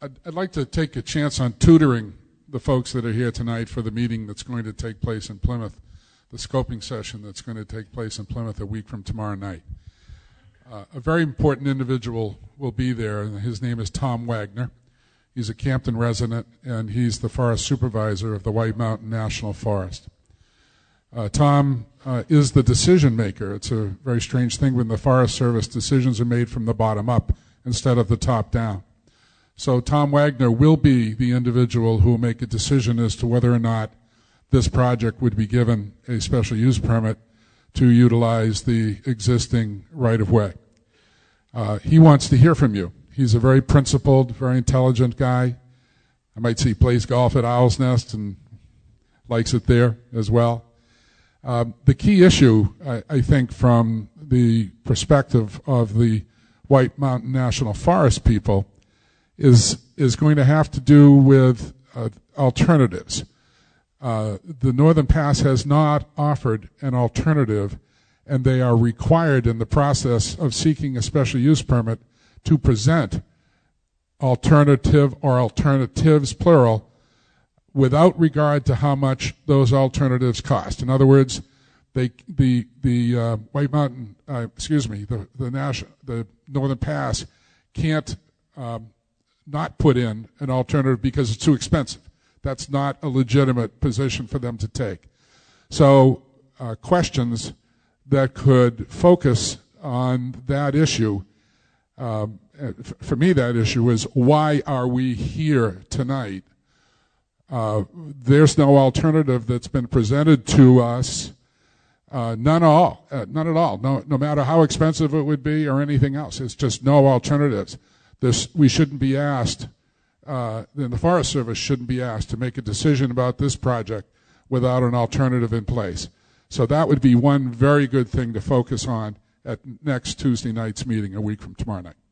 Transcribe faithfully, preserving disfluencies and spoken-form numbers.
I'd, I'd like to take a chance on tutoring the folks that are here tonight for the meeting that's going to take place in Plymouth, the scoping session that's going to take place in Plymouth a week from tomorrow night. Uh, a very important individual will be there, and his name is Tom Wagner. He's a Campton resident, and he's the forest supervisor of the White Mountain National Forest. Uh, Tom uh, is the decision maker. It's a very strange thing when the Forest Service decisions are made from the bottom up instead of the top down. So Tom Wagner will be the individual who will make a decision as to whether or not this project would be given a special use permit to utilize the existing right-of-way. Uh, he wants to hear from you. He's a very principled, very intelligent guy. I might say he plays golf at Owl's Nest and likes it there as well. Um, the key issue, I, I think, from the perspective of the White Mountain National Forest people is is going to have to do with uh, alternatives. Uh, the Northern Pass has not offered an alternative, and they are required in the process of seeking a special use permit to present alternative or alternatives, plural, without regard to how much those alternatives cost. In other words, they, the the uh, White Mountain, uh, excuse me, the the, national, the Northern Pass can't um, not put in an alternative because it's too expensive. That's not a legitimate position for them to take. So uh, questions that could focus on that issue, um, for me that issue is, why are we here tonight? Uh, there's no alternative that's been presented to us, uh, none at all, uh, none at all, no, no matter how expensive it would be or anything else. It's just no alternatives. This, we shouldn't be asked, uh, and the Forest Service shouldn't be asked to make a decision about this project without an alternative in place. So that would be one very good thing to focus on at next Tuesday night's meeting, a week from tomorrow night.